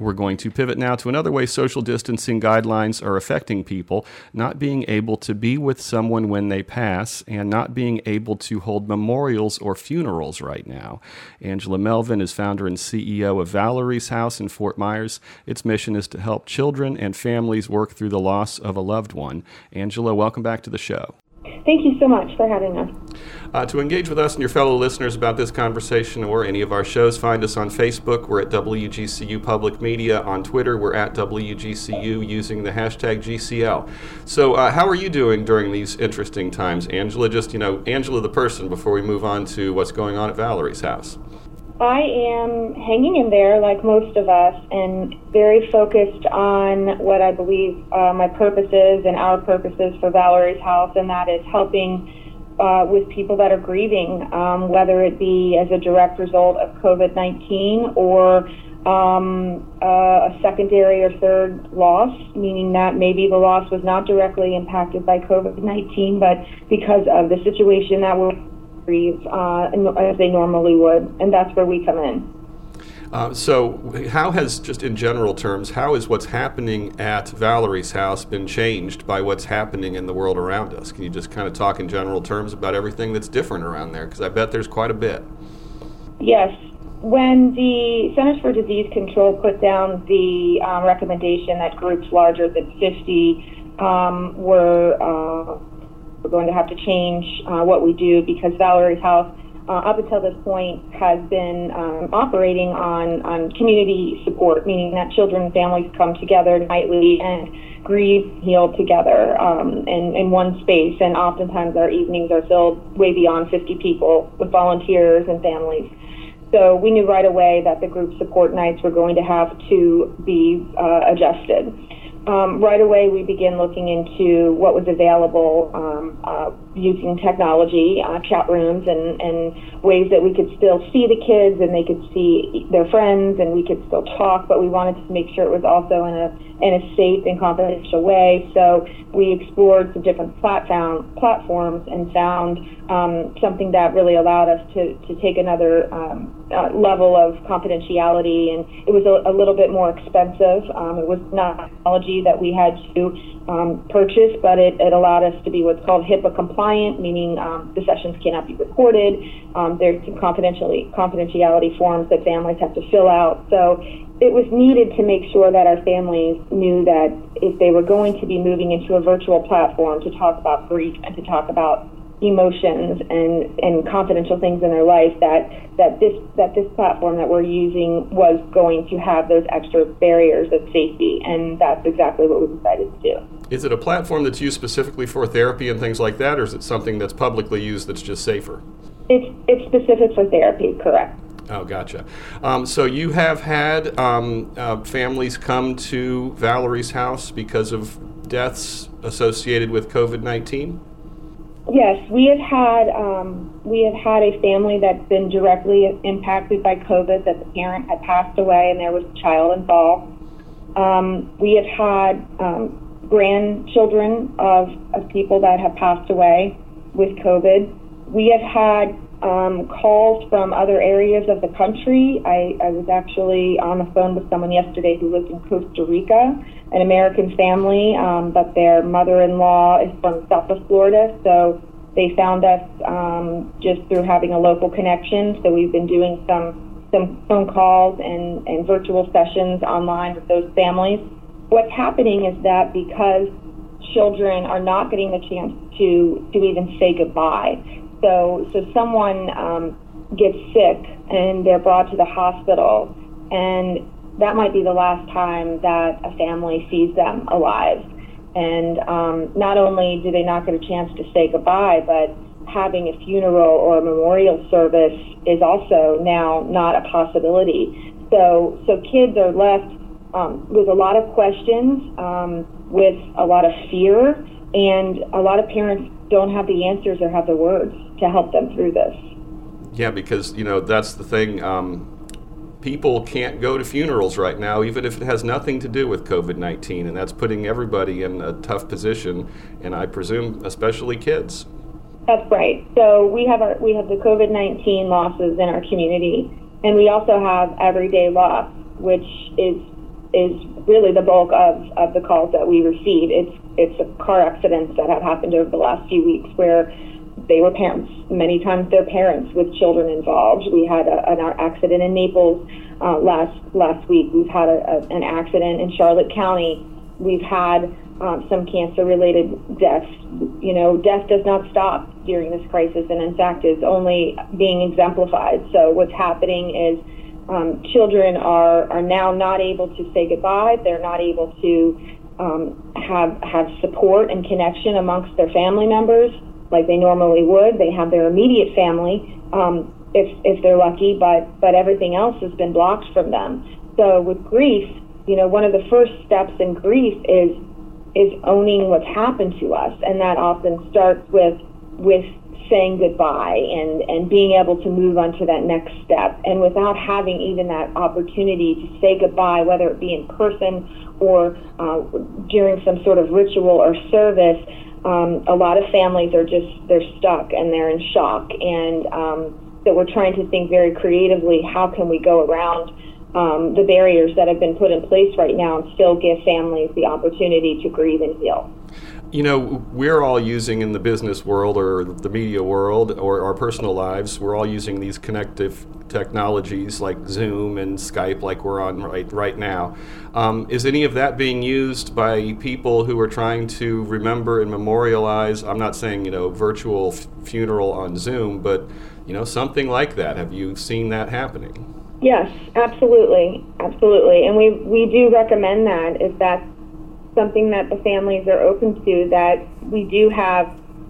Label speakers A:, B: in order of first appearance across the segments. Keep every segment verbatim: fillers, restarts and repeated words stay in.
A: We're going to pivot now to another way social distancing guidelines are affecting people, not being able to be with someone when they pass and not being able to hold memorials or funerals right now. Angela Melvin is founder and C E O of Valerie's House in Fort Myers. Its mission is to help children and families work through the loss of a loved one. Angela, welcome back to the show.
B: Thank you so much for having us.
A: Uh, to engage with us and your fellow listeners about this conversation or any of our shows, find us on Facebook. We're at W G C U Public Media. On Twitter, we're at W G C U using the hashtag G C L. So uh, how are you doing during these interesting times, Angela? Just, you know, Angela the person before we move on to what's going on at Valerie's house.
B: I am hanging in there like most of us and very focused on what I believe uh, my purpose is and our purpose is for Valerie's House, and that is helping uh, with people that are grieving, um, whether it be as a direct result of COVID nineteen or um, uh, a secondary or third loss, meaning that maybe the loss was not directly impacted by COVID nineteen, but because of the situation that we're grieve uh, as they normally would, and that's where we come in.
A: Uh, so how has, just in general terms, how is what's happening at Valerie's house been changed by what's happening in the world around us? Can you just kind of talk in general terms about everything that's different around there? Because I bet there's quite a bit.
B: Yes. When the Centers for Disease Control put down the um, recommendation that groups larger than fifty um, were uh, We're going to have to change uh, what we do because Valerie's House, uh, up until this point, has been um, operating on, on community support, meaning that children and families come together nightly and grieve, heal together um, in, in one space. And oftentimes our evenings are filled way beyond fifty people with volunteers and families. So we knew right away that the group support nights were going to have to be uh, adjusted. Um, right away, we began looking into what was available um, uh, using technology, uh, chat rooms, and, and ways that we could still see the kids and they could see their friends and we could still talk, but we wanted to make sure it was also in a in a safe and confidential way. So we explored some different platform, platforms and found um, something that really allowed us to, to take another um, uh, level of confidentiality, and it was a, a little bit more expensive. Um, it was not technology that we had to um, purchase, but it, it allowed us to be what's called HIPAA compliant, meaning um, the sessions cannot be recorded. Um, there's some confidentiality, confidentiality forms that families have to fill out. So it was needed to make sure that our families knew that if they were going to be moving into a virtual platform to talk about grief and to talk about emotions and, and confidential things in their life, that, that this that this platform that we're using was going to have those extra barriers of safety, and that's exactly what we decided to do.
A: Is it a platform that's used specifically for therapy and things like that, or is it something that's publicly used that's just safer?
B: It's it's specific for therapy, correct.
A: Oh, gotcha. Um, so you have had um, uh, families come to Valerie's house because of deaths associated with COVID nineteen?
B: Yes, we have had um, we have had a family that's been directly impacted by COVID, that the parent had passed away and there was a child involved. Um, we have had um, grandchildren of, of people that have passed away with COVID. We have had um, calls from other areas of the country. I, I was actually on the phone with someone yesterday who lives in Costa Rica, an American family, um, but their mother-in-law is from south of Florida, so they found us um, just through having a local connection. So we've been doing some some phone calls and, and virtual sessions online with those families. What's happening is that because children are not getting the chance to, to even say goodbye, so so someone um, gets sick and they're brought to the hospital, and that might be the last time that a family sees them alive. And um, not only do they not get a chance to say goodbye, but having a funeral or a memorial service is also now not a possibility. So, so kids are left um, with a lot of questions, um, with a lot of fear, and a lot of parents don't have the answers or have the words to help them through this.
A: Yeah, because, you know, that's the thing. Um, people can't go to funerals right now, even if it has nothing to do with COVID nineteen, and that's putting everybody in a tough position, and I presume especially kids.
B: That's right. So we have our we have the COVID nineteen losses in our community, and we also have everyday loss, which is is really the bulk of, of the calls that we receive. It's it's car accidents that have happened over the last few weeks where they were parents, many times they're parents with children involved. We had a, an accident in Naples uh, last last week. We've had a, a, an accident in Charlotte County. We've had um, some cancer-related deaths. You know, death does not stop during this crisis, and in fact is only being exemplified. So what's happening is um, children are, are now not able to say goodbye. They're not able to um, have have support and connection amongst their family members like they normally would. They have their immediate family, um, if if they're lucky, but but everything else has been blocked from them. So with grief, you know, one of the first steps in grief is is owning what's happened to us, and that often starts with with saying goodbye and and being able to move on to that next step. And without having even that opportunity to say goodbye, whether it be in person or uh, during some sort of ritual or service, Um, a lot of families are just, they're stuck and they're in shock. And um, that we're trying to think very creatively, how can we go around um, the barriers that have been put in place right now and still give families the opportunity to grieve and heal?
A: You know, we're all using in the business world or the media world or our personal lives, we're all using these connective technologies like Zoom and Skype like we're on right right now. Um, is any of that being used by people who are trying to remember and memorialize, I'm not saying, you know, virtual f- funeral on Zoom, but, you know, something like that? Have you seen that happening?
B: Yes, absolutely. Absolutely. And we, we do recommend that if that's something that the families are open to, that we do have.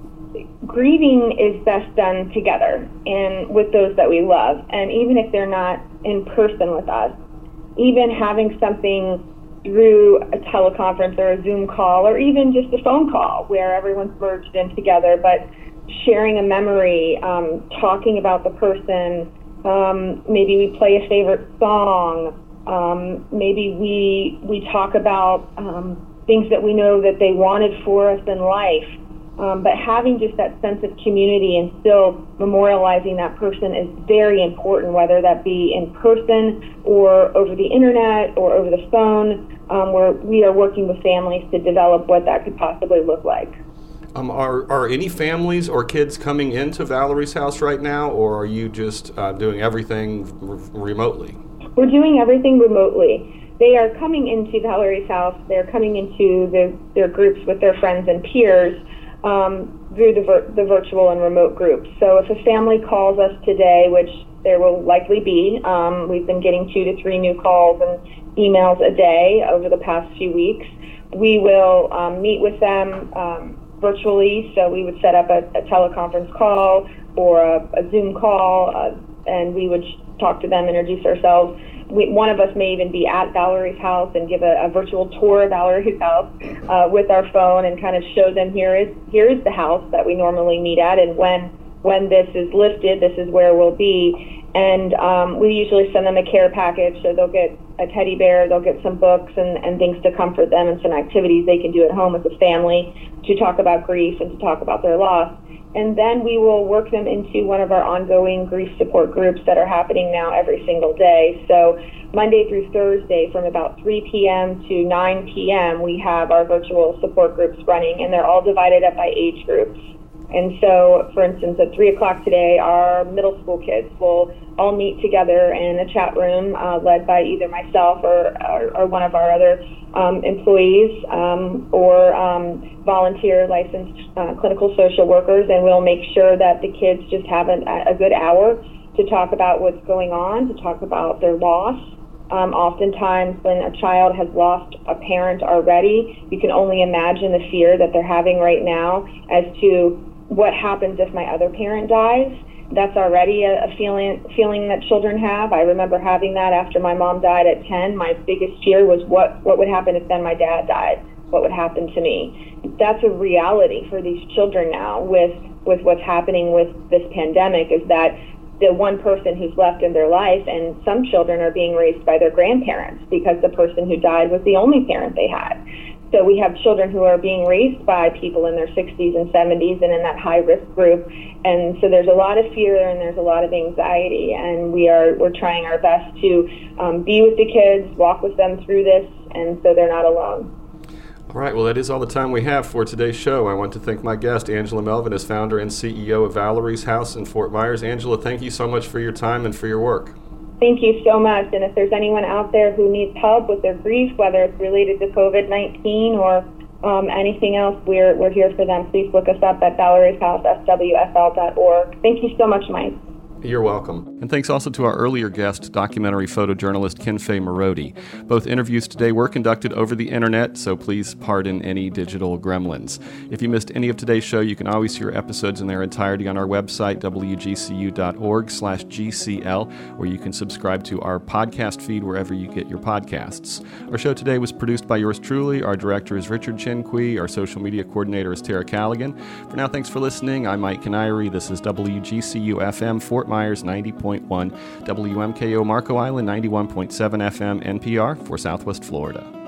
B: Grieving is best done together and with those that we love. And even if they're not in person with us, even having something through a teleconference or a Zoom call or even just a phone call where everyone's merged in together, but sharing a memory, um, talking about the person, um, maybe we play a favorite song, um, maybe we we talk about um, things that we know that they wanted for us in life. Um, but having just that sense of community and still memorializing that person is very important, whether that be in person or over the internet or over the phone, um, where we are working with families to develop what that could possibly look like.
A: Um, are, are any families or kids coming into Valerie's house right now, or are you just uh, doing everything r- remotely?
B: We're doing everything remotely. They are coming into Valerie's house. They're coming into the, their groups with their friends and peers, Um, through the, vir- the virtual and remote groups. So if a family calls us today, which there will likely be, um, we've been getting two to three new calls and emails a day over the past few weeks, we will um, meet with them um, virtually. So we would set up a, a teleconference call or a, a Zoom call, uh, and we would talk to them, introduce ourselves. We, one of us may even be at Valerie's house and give a, a virtual tour of Valerie's house uh, with our phone and kind of show them here is here is the house that we normally meet at, and when when this is lifted, this is where we'll be. And um, we usually send them a care package, so they'll get a teddy bear, they'll get some books and, and things to comfort them and some activities they can do at home as a family to talk about grief and to talk about their loss. And then we will work them into one of our ongoing grief support groups that are happening now every single day. So Monday through Thursday from about three p.m. to nine p.m. we have our virtual support groups running, and they're all divided up by age groups. And so, for instance, at three o'clock today, our middle school kids will all meet together in a chat room uh, led by either myself or, or, or one of our other um, employees um, or um, volunteer licensed uh, clinical social workers, and we'll make sure that the kids just have an, a good hour to talk about what's going on, to talk about their loss. Um, oftentimes when a child has lost a parent already, you can only imagine the fear that they're having right now as to what happens if my other parent dies. That's already a, a feeling feeling that children have. I remember having that after my mom died at ten. My biggest fear was what, what would happen if then my dad died? What would happen to me? That's a reality for these children now with, with what's happening with this pandemic, is that the one person who's left in their life, and some children are being raised by their grandparents because the person who died was the only parent they had. So we have children who are being raised by people in their sixties and seventies and in that high-risk group. And so there's a lot of fear and there's a lot of anxiety. And we are, we're trying our best to um, be with the kids, walk with them through this, and so they're not alone.
A: All right, well, that is all the time we have for today's show. I want to thank my guest, Angela Melvin, as founder and C E O of Valerie's House in Fort Myers. Angela, thank you so much for your time and for your work.
B: Thank you so much. And if there's anyone out there who needs help with their grief, whether it's related to COVID nineteen or um, anything else, we're we're here for them. Please look us up at Valerie's House, S W F L dot org. Thank you so much, Mike.
A: You're welcome. And thanks also to our earlier guest, documentary photojournalist Ken Fay Marodi. Both interviews today were conducted over the internet, so please pardon any digital gremlins. If you missed any of today's show, you can always hear episodes in their entirety on our website, W G C U dot org slash G C L, where you can subscribe to our podcast feed wherever you get your podcasts. Our show today was produced by yours truly. Our director is Richard Chinqui. Our social media coordinator is Tara Callaghan. For now, thanks for listening. I'm Mike Canary. This is W G C U F M Fort Myers ninety point one, W M K O Marco Island ninety-one point seven F M N P R for Southwest Florida.